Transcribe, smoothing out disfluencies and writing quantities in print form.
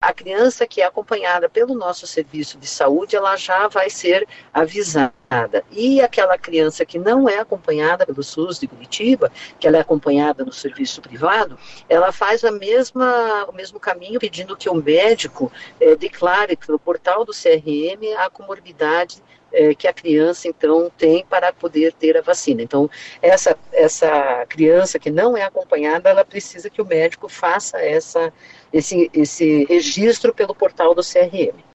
a criança que é acompanhada pelo nosso serviço de saúde, ela já vai ser avisada. E aquela criança que não é acompanhada pelo SUS de Curitiba, que ela é acompanhada no serviço privado, ela faz o mesmo caminho, pedindo que o médico declare no portal do CRM a comorbidade que a criança, então, tem para poder ter a vacina. Então, essa criança que não é acompanhada, ela precisa que o médico faça esse registro pelo portal do CRM.